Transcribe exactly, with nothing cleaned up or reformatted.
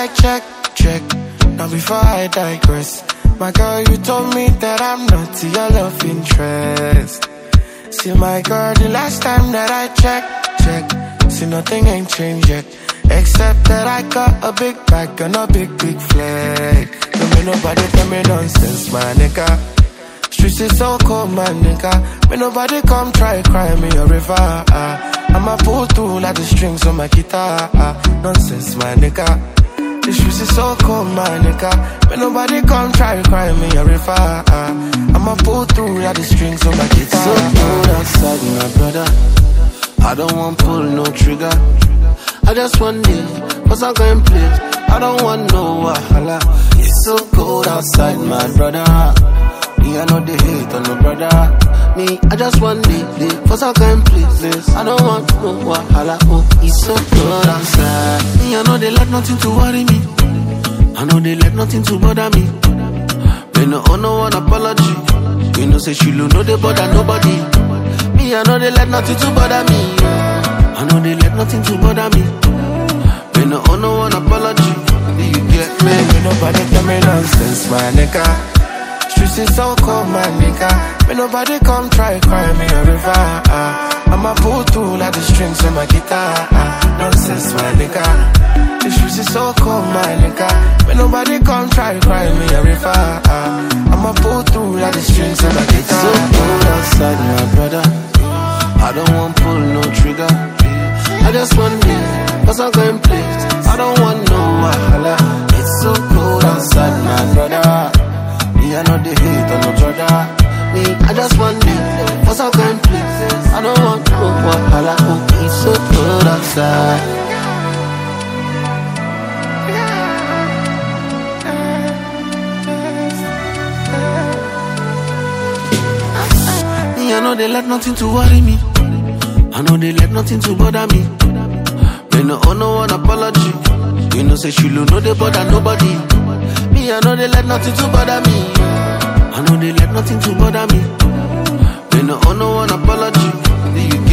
I check, check. Now before I digress, my girl, you told me that I'm not your love interest. See my girl, the last time that I checked, check. See nothing ain't changed yet, except that I got a big bag and a big, big flag. Don't make nobody tell me nonsense, my nigga. Streets is so cold, my nigga. May nobody come try cry me a river. uh. I'ma pull through like the strings on my guitar. uh. Nonsense, my nigga. The streets is so cold, my nigga. May nobody come try cry me a river. uh. I'ma pull through like the strings on my guitar. It's so cold outside, my brother. I don't want pull no trigger. I just want it, cause I'm going play. I don't want no wahala. It's so cold outside, my brother. Me, I know they hate on no brother. Me, I just want it, cause I can't please. I don't want no wahala. Oh, it's so cold outside. Me, I know they let nothing to worry me. I know they let nothing to bother me. Me no owe no one apology. You know say she lo no they bother nobody. Me, I know they let nothing to bother me. I know they let nothing to bother me. Me no owe no one apology. You get me? Me nobody tell me nonsense, my nigga. Streets is so cold, my nigga. May nobody come try cry me a river. uh. I'ma pull through like the strings on my guitar. uh. Nonsense, my nigga. The streets is so cold, my nigga. May nobody come try cry me a river. uh. I'ma pull through like the strings on my guitar. It's so cold outside, my brother. I don't want pull no trigger. I just want it, cause I'm going play. I don't want no wahala. It's so cold outside, my brother. Me, I know they hate on no brother. Me, I just want it, cause I'm going play. I don't want no wahala. Oh, it's so cold outside. Me, I know they let nothing to worry me. I know they let nothing to bother me. Me no owe no one apology. You know say she lo no they bother nobody. Me, I know they let nothing to bother me. I know they let nothing to bother me. Me no owe no one apology. You get